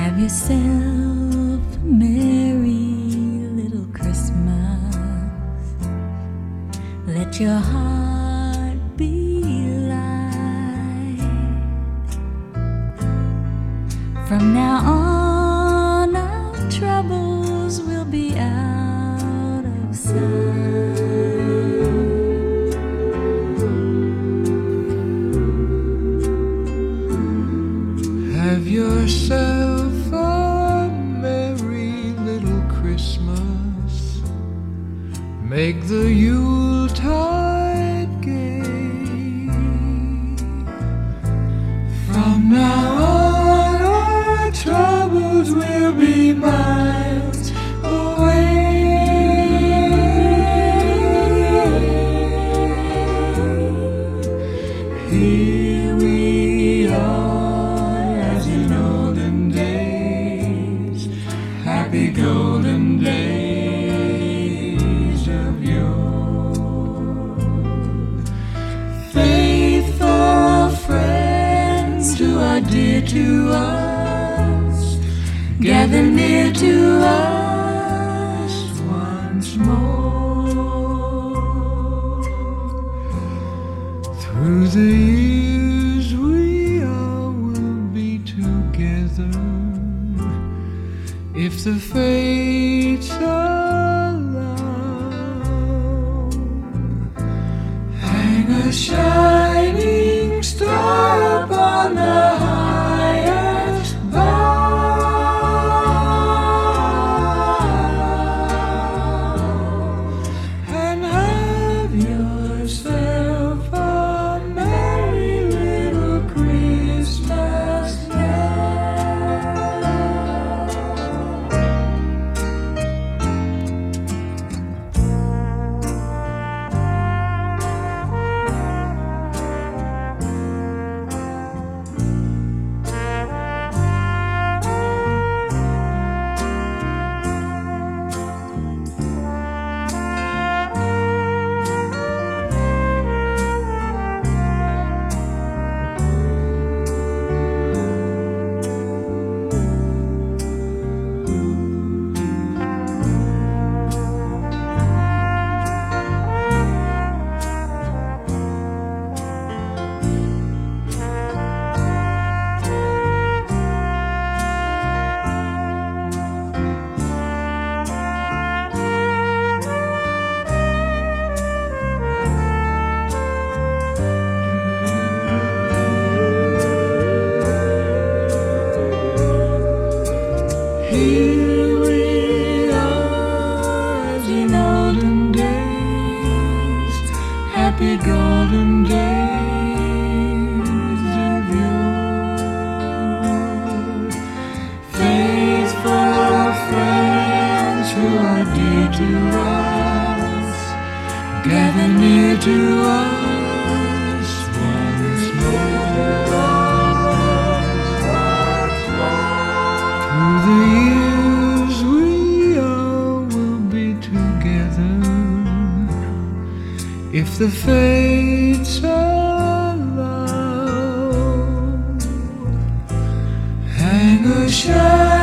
Have yourself a merry little Christmas. Let your heart be light. From now on, our troubles will be out of sight. Have yourself a merry little Christmas. Make the Yuletide gay. From now on, our troubles will be miles away. Here we are, as in olden days, happy golden days of yore. Faithful friends who are dear to us, gather near to us once more. Through the years we all will be together, if the fates allow. Hang a shining star upon the highest bough, and have yourself a merry little Christmas Here we are, as in olden days, happy golden days of yore. Faithful friends who are dear to us, gather near to us once more. Through the years we all will be together, if the fates allow. Hang a shining